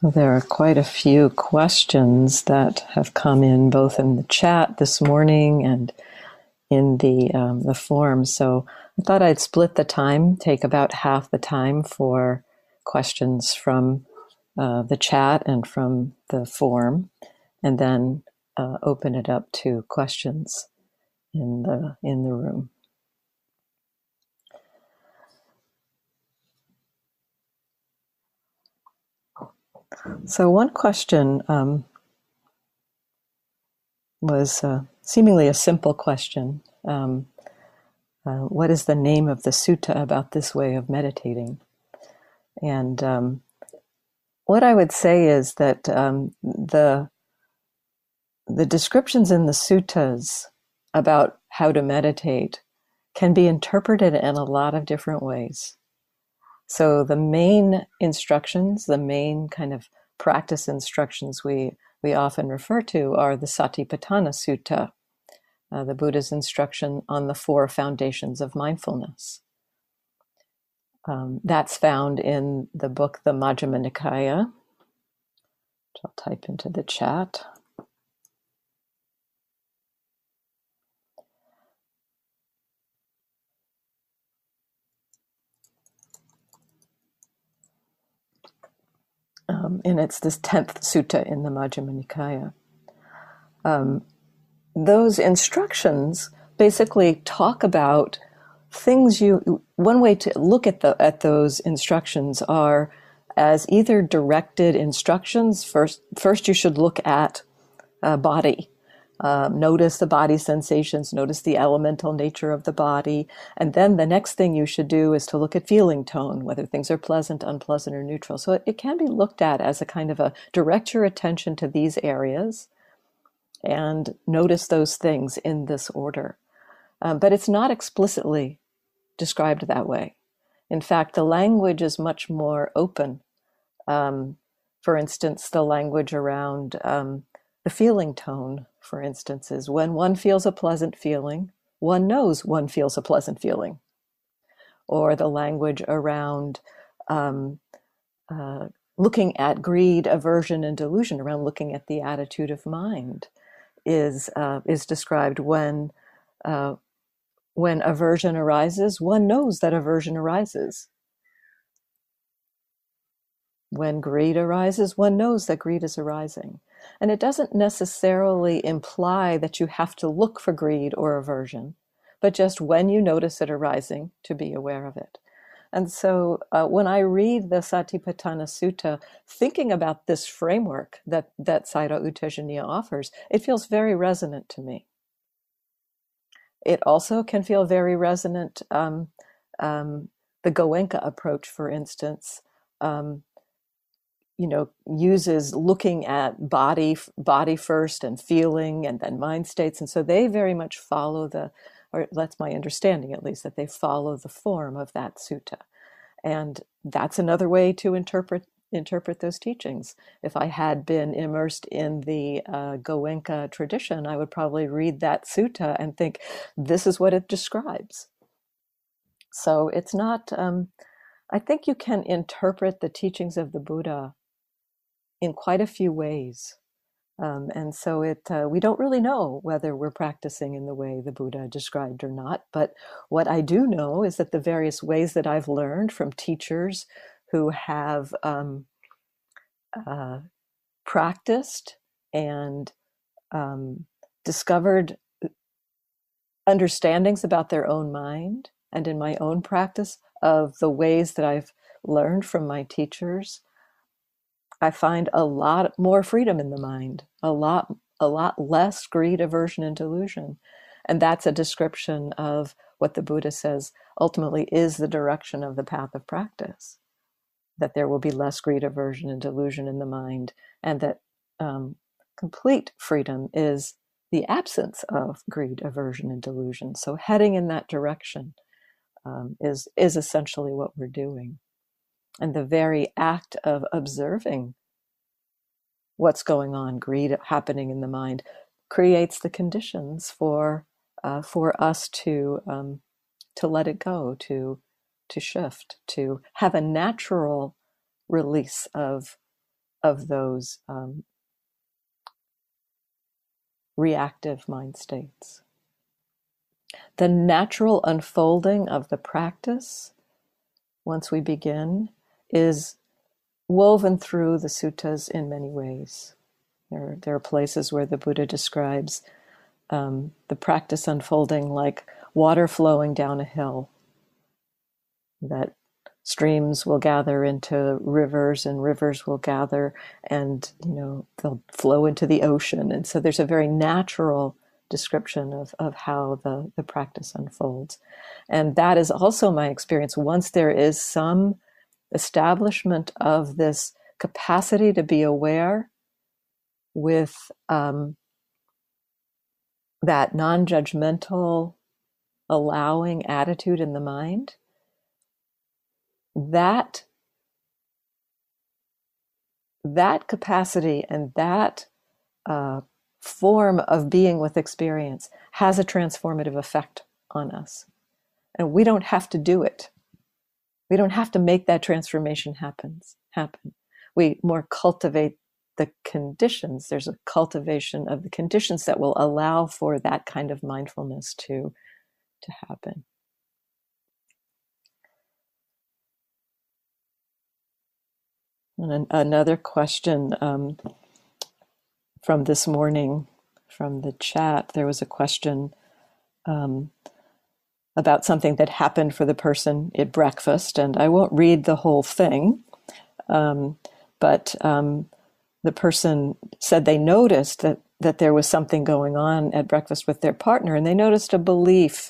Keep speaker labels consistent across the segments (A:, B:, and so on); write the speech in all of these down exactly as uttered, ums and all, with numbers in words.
A: Well, there are quite a few questions that have come in both in the chat this morning and in the um, the forum. So I thought I'd split the time, take about half the time for questions from uh, the chat and from the forum, and then uh, open it up to questions in the in the room. So one question um, was uh, seemingly a simple question. Um, uh, what is the name of the sutta about this way of meditating? And um, what I would say is that um, the the descriptions in the suttas about how to meditate can be interpreted in a lot of different ways. So the main instructions, the main kind of practice instructions we, we often refer to are the Satipatthana Sutta, uh, the Buddha's instruction on the four foundations of mindfulness. Um, that's found in the book, the Majjhima Nikaya, which I'll type into the chat. Um, and it's this tenth sutta in the Majjhima Nikaya. Um, those instructions basically talk about things you, one way to look at the at those instructions are as either directed instructions. First, first you should look at uh, body. Um, notice the body sensations, notice the elemental nature of the body. And then the next thing you should do is to look at feeling tone, whether things are pleasant, unpleasant, or neutral. So it, it can be looked at as a kind of a direct your attention to these areas and notice those things in this order. Um, but it's not explicitly described that way. In fact, the language is much more open. Um, for instance, the language around um, the feeling tone, for instance, is when one feels a pleasant feeling, one knows one feels a pleasant feeling. Or the language around um, uh, looking at greed, aversion, and delusion, around looking at the attitude of mind, is uh, is described when uh, when aversion arises, one knows that aversion arises. When greed arises, one knows that greed is arising. And it doesn't necessarily imply that you have to look for greed or aversion, but just when you notice it arising, to be aware of it. And so uh, when I read the Satipatthana Sutta, thinking about this framework that, that Sayadaw U Tejaniya offers, it feels very resonant to me. It also can feel very resonant. Um, um, the Goenka approach, for instance, um, you know, uses looking at body, body first and feeling and then mind states. And so they very much follow the, or that's my understanding at least, that they follow the form of that sutta. And that's another way to interpret interpret those teachings. If I had been immersed in the uh, Goenka tradition, I would probably read that sutta and think, this is what it describes. So it's not, um, I think you can interpret the teachings of the Buddha in quite a few ways. Um, and so it uh, we don't really know whether we're practicing in the way the Buddha described or not. But what I do know is that the various ways that I've learned from teachers who have um, uh, practiced and um, discovered understandings about their own mind, and in my own practice of the ways that I've learned from my teachers, I find a lot more freedom in the mind, a lot, a lot less greed, aversion, and delusion. And that's a description of what the Buddha says ultimately is the direction of the path of practice, that there will be less greed, aversion, and delusion in the mind, and that um, complete freedom is the absence of greed, aversion, and delusion. So heading in that direction um, is, is essentially what we're doing. And the very act of observing what's going on, greed happening in the mind, creates the conditions for uh, for us to um, to let it go, to to shift, to have a natural release of of those um, reactive mind states. The natural unfolding of the practice, once we begin, is woven through the suttas in many ways. There, there are places where the Buddha describes um, the practice unfolding like water flowing down a hill, that streams will gather into rivers and rivers will gather and, you know, they'll flow into the ocean. And so there's a very natural description of, of how the, the practice unfolds. And that is also my experience. Once there is some establishment of this capacity to be aware with um, that non-judgmental, allowing attitude in the mind, that that capacity and that uh, form of being with experience has a transformative effect on us. And we don't have to do it. We don't have to make that transformation happens, happen. We more cultivate the conditions. There's a cultivation of the conditions that will allow for that kind of mindfulness to, to happen. And another question um, from this morning, from the chat, there was a question um, about something that happened for the person at breakfast, and I won't read the whole thing, um, but um, the person said they noticed that, that there was something going on at breakfast with their partner, and they noticed a belief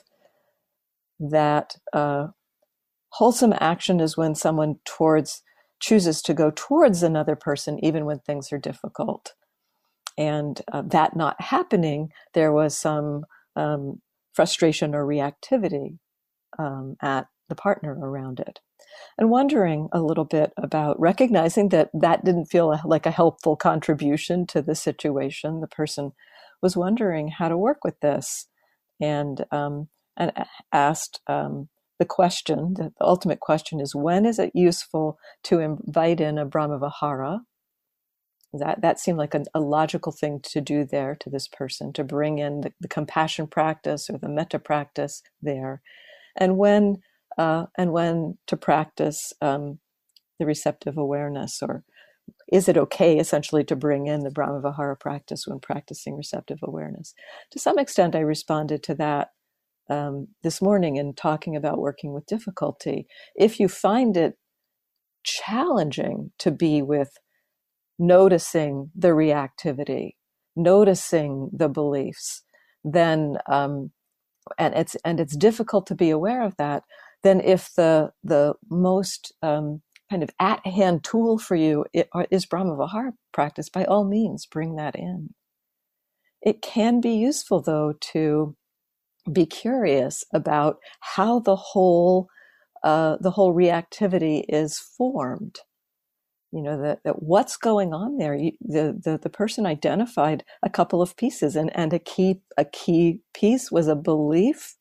A: that uh, wholesome action is when someone towards chooses to go towards another person even when things are difficult. And uh, that not happening, there was some um, frustration or reactivity um, at the partner around it. And wondering a little bit about recognizing that that didn't feel like a helpful contribution to the situation. The person was wondering how to work with this, and um, and asked um, the question, the ultimate question is, when is it useful to invite in a Brahmavihara? That, that seemed like a, a logical thing to do there to this person, to bring in the, the compassion practice or the metta practice there. And when, uh, and when to practice um, the receptive awareness, or is it okay essentially to bring in the Brahmavihara practice when practicing receptive awareness? To some extent, I responded to that Um, this morning in talking about working with difficulty. If you find it challenging to be with noticing the reactivity, noticing the beliefs, then um, and it's and it's difficult to be aware of that, then if the the most um, kind of at-hand tool for you is Brahmavihara practice, by all means, bring that in. It can be useful, though, to be curious about how the whole uh, the whole reactivity is formed. You know, that, that what's going on there. You, the, the the person identified a couple of pieces, and and a key a key piece was a belief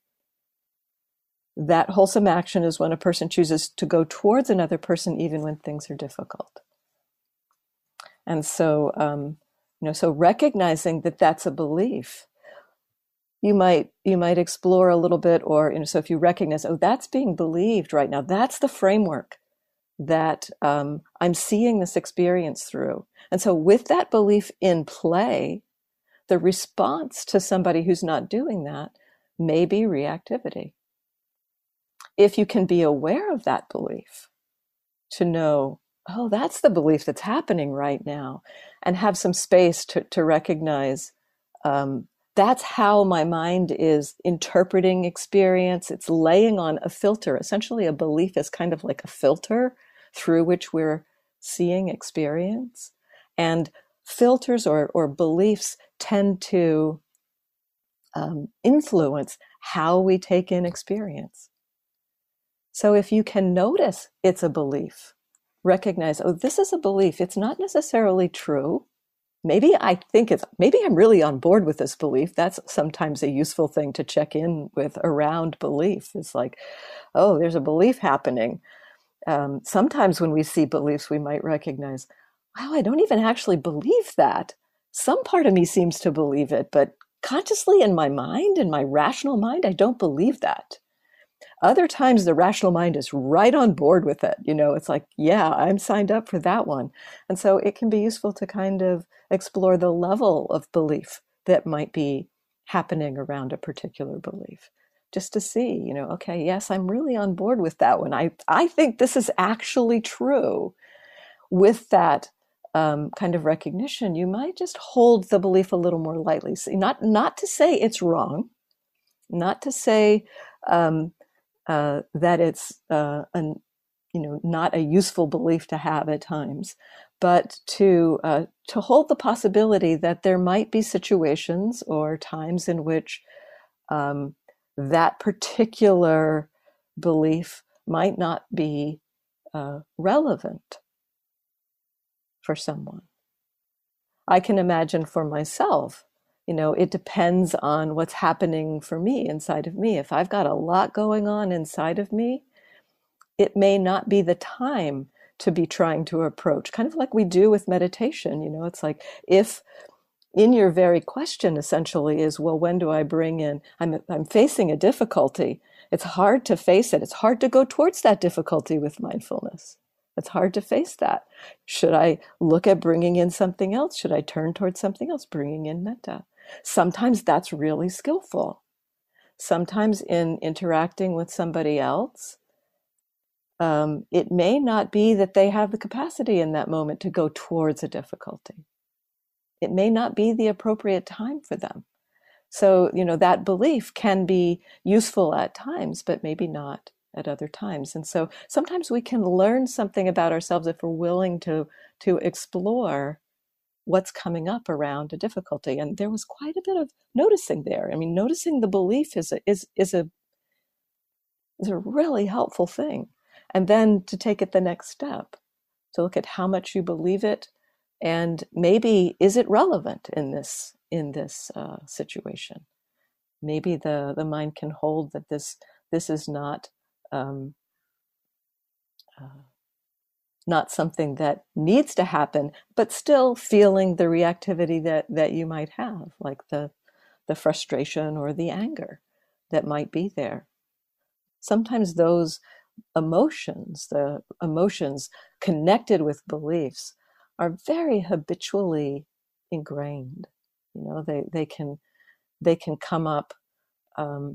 A: that wholesome action is when a person chooses to go towards another person even when things are difficult. And so, um, you know, so recognizing that that's a belief. You might you might explore a little bit, or you know, so if you recognize, oh, that's being believed right now, that's the framework that um, I'm seeing this experience through. And so with that belief in play, the response to somebody who's not doing that may be reactivity. If you can be aware of that belief, to know, oh, that's the belief that's happening right now, and have some space to, to recognize um, that's how my mind is interpreting experience. It's laying on a filter. Essentially, a belief is kind of like a filter through which we're seeing experience. And filters or, or beliefs tend to um, influence how we take in experience. So if you can notice it's a belief, recognize, oh, this is a belief. It's not necessarily true. Maybe I think it's, maybe I'm really on board with this belief. That's sometimes a useful thing to check in with around belief. It's like, oh, there's a belief happening. Um, sometimes when we see beliefs, we might recognize, wow, I don't even actually believe that. Some part of me seems to believe it, but consciously in my mind, in my rational mind, I don't believe that. Other times the rational mind is right on board with it. You know, it's like, yeah, I'm signed up for that one. And so it can be useful to kind of explore the level of belief that might be happening around a particular belief. Just to see, you know, okay, yes, I'm really on board with that one. I, I think this is actually true. With that um, kind of recognition, you might just hold the belief a little more lightly. So not, not to say it's wrong, not to say um, uh, that it's uh, an, you know, not a useful belief to have at times, but to uh, to hold the possibility that there might be situations or times in which um, that particular belief might not be uh, relevant for someone. I can imagine for myself, you know, it depends on what's happening for me inside of me. If I've got a lot going on inside of me, it may not be the time to be trying to approach, kind of like we do with meditation. You know, it's like if in your very question essentially is, well, when do I bring in, I'm, I'm facing a difficulty. It's hard to face it. It's hard to go towards that difficulty with mindfulness. It's hard to face that. Should I look at bringing in something else? Should I turn towards something else, bringing in metta? Sometimes that's really skillful. Sometimes in interacting with somebody else, um, it may not be that they have the capacity in that moment to go towards a difficulty. It may not be the appropriate time for them. So, you know, that belief can be useful at times, but maybe not at other times. And so sometimes we can learn something about ourselves if we're willing to, to explore what's coming up around a difficulty. And there was quite a bit of noticing there. I mean, noticing the belief is a, is, is a, is a really helpful thing. And then to take it the next step, to look at how much you believe it, and maybe is it relevant in this in this uh, situation? Maybe the the mind can hold that this this is not um, uh, not something that needs to happen, but still feeling the reactivity that that you might have, like the the frustration or the anger that might be there. Sometimes those emotions, the emotions connected with beliefs, are very habitually ingrained. You know, they they can they can come up, um,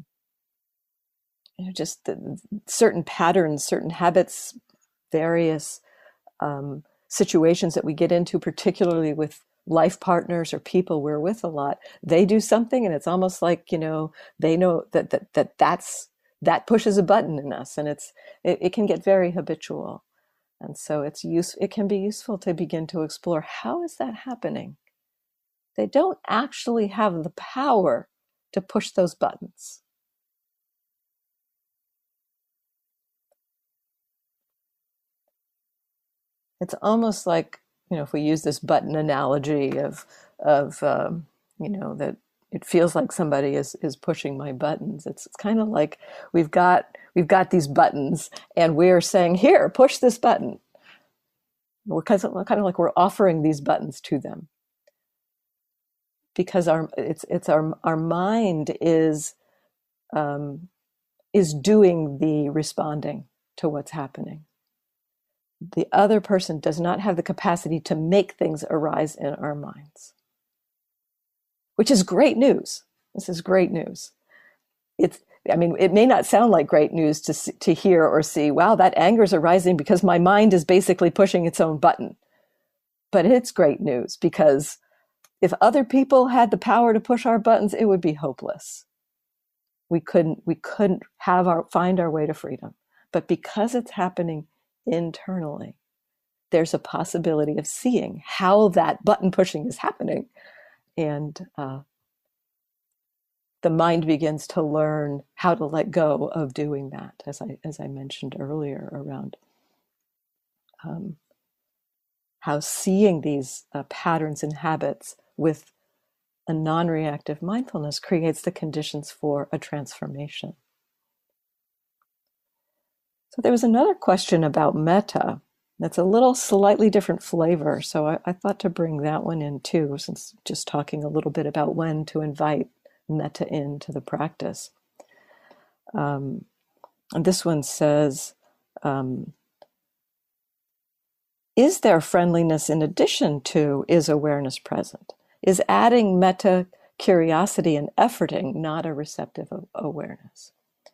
A: you know, just the, certain patterns, certain habits, various um, situations that we get into, particularly with life partners or people we're with a lot. They do something, and it's almost like, you know, they know that that that that's that pushes a button in us, and it's it, it can get very habitual. And so it's use, it can be useful to begin to explore, how is that happening? They don't actually have the power to push those buttons. It's almost like, you know, if we use this button analogy of, of um, you know, that it feels like somebody is, is pushing my buttons. It's, it's kind of like we've got, we've got these buttons and we're saying, here, push this button. We're kind of, kind of like we're offering these buttons to them. Because our it's it's our our mind is um, is doing the responding to what's happening. The other person does not have the capacity to make things arise in our minds, which is great news. This is great news. It's I mean, it may not sound like great news to to hear or see, wow, that anger is arising because my mind is basically pushing its own button. But it's great news because if other people had the power to push our buttons, it would be hopeless. We couldn't, we couldn't have our, find our way to freedom. But because it's happening internally, there's a possibility of seeing how that button pushing is happening. And uh, the mind begins to learn how to let go of doing that, as I, as I mentioned earlier, around um, how seeing these uh, patterns and habits with a non-reactive mindfulness creates the conditions for a transformation. So there was another question about metta. That's a little slightly different flavor. So I, I thought to bring that one in too, since just talking a little bit about when to invite metta into the practice. Um, and this one says, um, is there friendliness in addition to is awareness present? Is adding metta curiosity and efforting not a receptive awareness?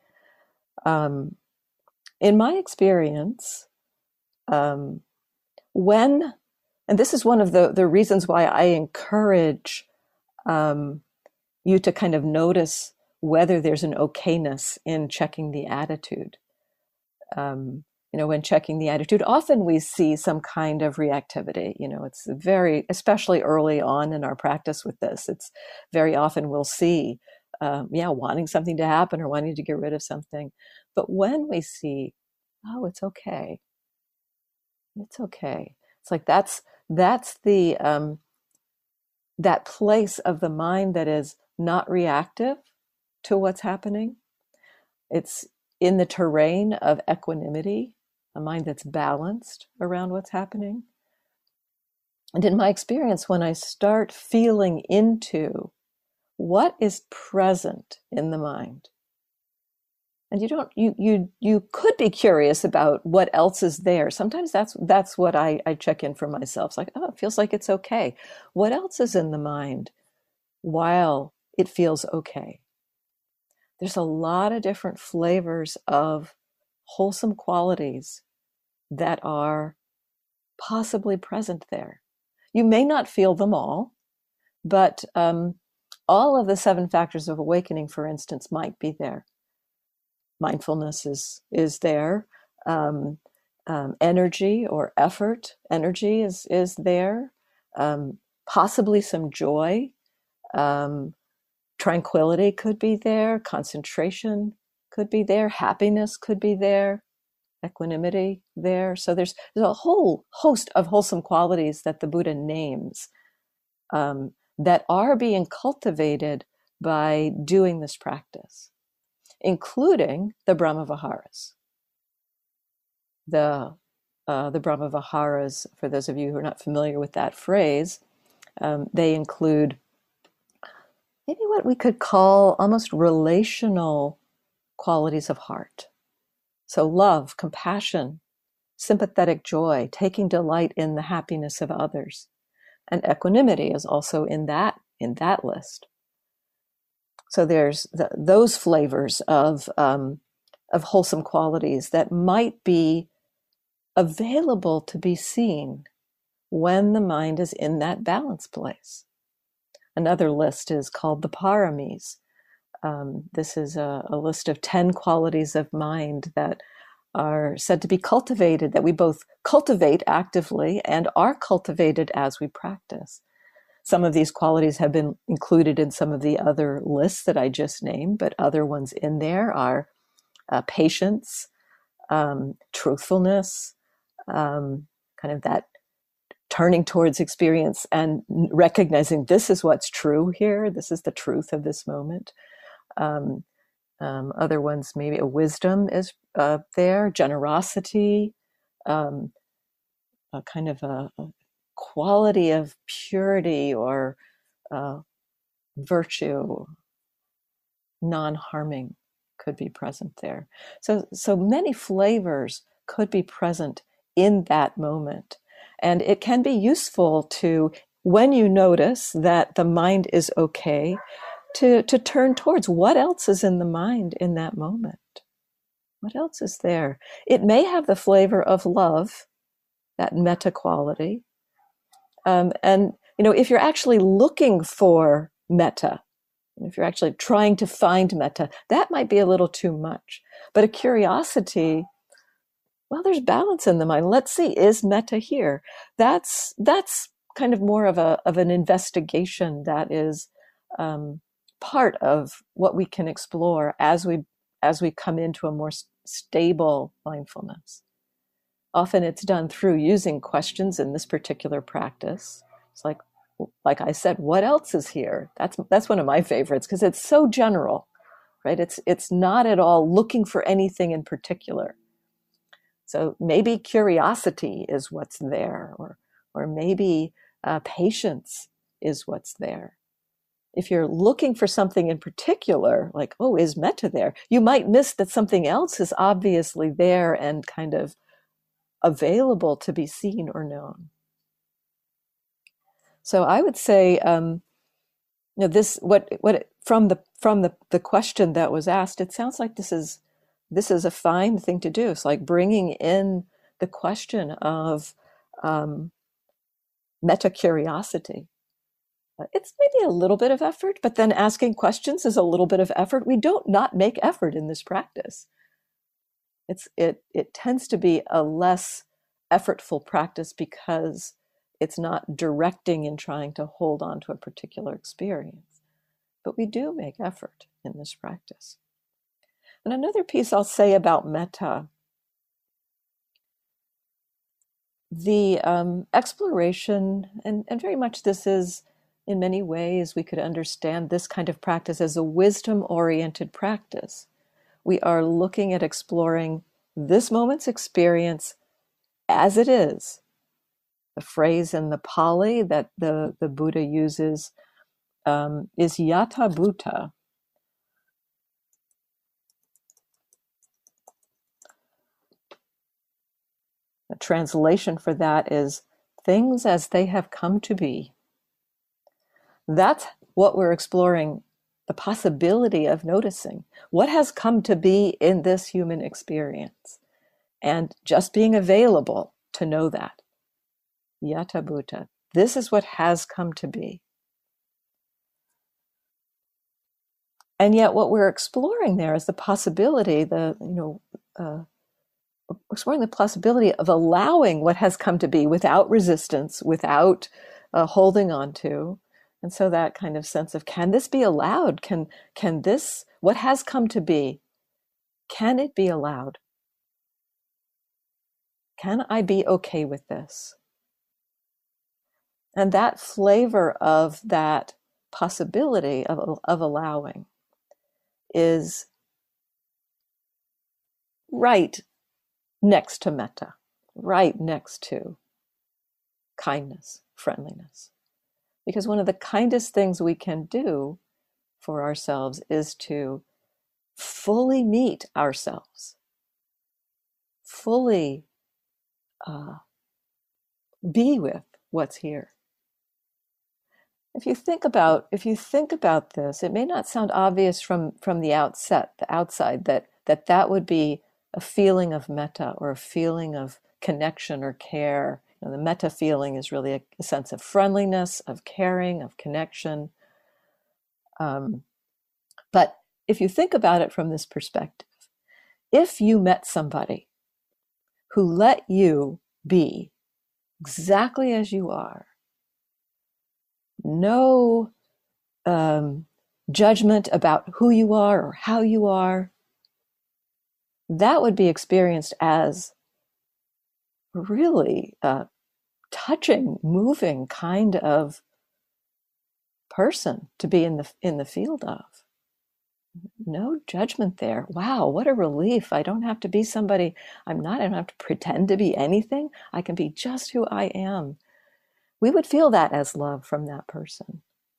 A: Um, in my experience, um, when, and this is one of the, the reasons why I encourage um, you to kind of notice whether there's an okayness in checking the attitude. Um, you know, when checking the attitude, often we see some kind of reactivity. You know, it's very, especially early on in our practice with this, it's very often we'll see, um, yeah, wanting something to happen or wanting to get rid of something. But when we see, oh, it's okay, it's okay. It's like that's that's the um, that place of the mind that is not reactive to what's happening. It's in the terrain of equanimity, a mind that's balanced around what's happening. And in my experience, when I start feeling into what is present in the mind, and you don't, you you you could be curious about what else is there. Sometimes that's that's what I, I check in for myself. It's like, oh, it feels like it's okay. What else is in the mind while it feels okay? There's a lot of different flavors of wholesome qualities that are possibly present there. You may not feel them all, but um, all of the seven factors of awakening, for instance, might be there. Mindfulness is is there. Um, um, energy or effort, energy is is there. Um, possibly some joy. Um, tranquility could be there. Concentration could be there. Happiness could be there. Equanimity there. So there's there's a whole host of wholesome qualities that the Buddha names um, that are being cultivated by doing this practice, including the Brahmaviharas. The uh, the Brahmaviharas, for those of you who are not familiar with that phrase, um, they include maybe what we could call almost relational qualities of heart. So love, compassion, sympathetic joy, taking delight in the happiness of others. And equanimity is also in that in that list. So there's the, those flavors of um, of wholesome qualities that might be available to be seen when the mind is in that balance place. Another list is called the paramis. Um, this is a, a list of ten qualities of mind that are said to be cultivated, that we both cultivate actively and are cultivated as we practice. Some of these qualities have been included in some of the other lists that I just named, but other ones in there are uh, patience, um, truthfulness, um, kind of that turning towards experience and recognizing this is what's true here, this is the truth of this moment. Um, um, other ones, maybe a wisdom is uh, there, generosity, um, a kind of a, a quality of purity or uh, virtue, non-harming could be present there. So, so many flavors could be present in that moment. And it can be useful to, when you notice that the mind is okay, to, to turn towards what else is in the mind in that moment. What else is there? It may have the flavor of love, that metta quality. Um, and, you know, if you're actually looking for metta, if you're actually trying to find metta, that might be a little too much. But a curiosity, well, there's balance in the mind. Let's see, is metta here? That's that's kind of more of a of an investigation that is um, part of what we can explore as we as we come into a more st- stable mindfulness. Often it's done through using questions in this particular practice. It's like, like I said, what else is here? That's that's one of my favorites because it's so general, right? It's it's not at all looking for anything in particular. So maybe curiosity is what's there, or, or maybe uh, patience is what's there. If you're looking for something in particular, like, oh, is metta there? You might miss that something else is obviously there and kind of available to be seen or known. So I would say, um, you know, this what what from the from the the question that was asked, it sounds like this is this is a fine thing to do. It's like bringing in the question of um, metta curiosity. It's maybe a little bit of effort, but then asking questions is a little bit of effort. We don't not make effort in this practice. It's it it tends to be a less effortful practice because it's not directing and trying to hold on to a particular experience. But we do make effort in this practice. And another piece I'll say about metta, the um, exploration, and, and very much this is, in many ways, we could understand this kind of practice as a wisdom-oriented practice. We are looking at exploring this moment's experience as it is. The phrase in the Pali that the, the Buddha uses um, is yatha bhuta. The translation for that is things as they have come to be. That's what we're exploring, the possibility of noticing what has come to be in this human experience, and just being available to know that. Yatha bhuta. This is what has come to be. And yet what we're exploring there is the possibility, the, you know, uh, exploring the possibility of allowing what has come to be without resistance, without uh, holding on to. And so that kind of sense of, can this be allowed? Can, can this, what has come to be, can it be allowed? Can I be okay with this? And that flavor of that possibility of, of allowing is right next to metta, right next to kindness, friendliness. Because one of the kindest things we can do for ourselves is to fully meet ourselves, fully uh, be with what's here. If you think about if you think about this, it may not sound obvious from from the outset, the outside, that that that would be a feeling of metta or a feeling of connection or care. You know, the metta feeling is really a, a sense of friendliness, of caring, of connection. Um, but if you think about it from this perspective, if you met somebody who let you be exactly as you are, no um, judgment about who you are or how you are, that would be experienced as really a touching, moving kind of person to be in the in the field of. No judgment there. Wow, what a relief. I don't have to be somebody I'm not. I don't have to pretend to be anything. I can be just who I am. We would feel that as love from that person.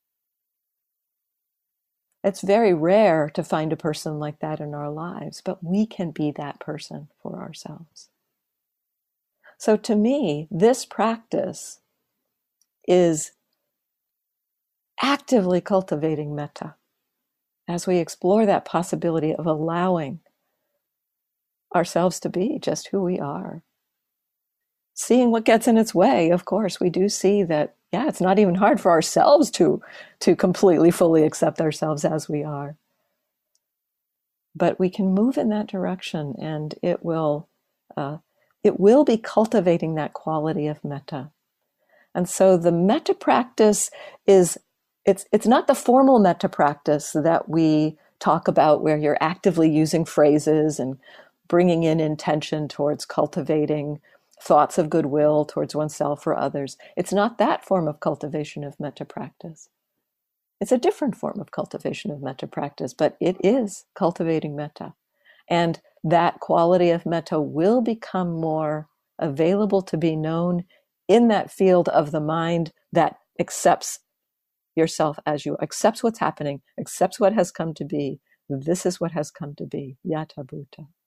A: It's very rare to find a person like that in our lives, but we can be that person for ourselves. So to me, this practice is actively cultivating metta as we explore that possibility of allowing ourselves to be just who we are. Seeing what gets in its way, of course, we do see that, yeah, it's not even hard for ourselves to, to completely, fully accept ourselves as we are. But we can move in that direction, and it will, uh, it will be cultivating that quality of metta. And so the metta practice is, it's, it's not the formal metta practice that we talk about where you're actively using phrases and bringing in intention towards cultivating thoughts of goodwill towards oneself or others. It's not that form of cultivation of metta practice. It's a different form of cultivation of metta practice, but it is cultivating metta. And that quality of metta will become more available to be known in that field of the mind that accepts yourself as you, accepts what's happening, accepts what has come to be. This is what has come to be, yata bhuta.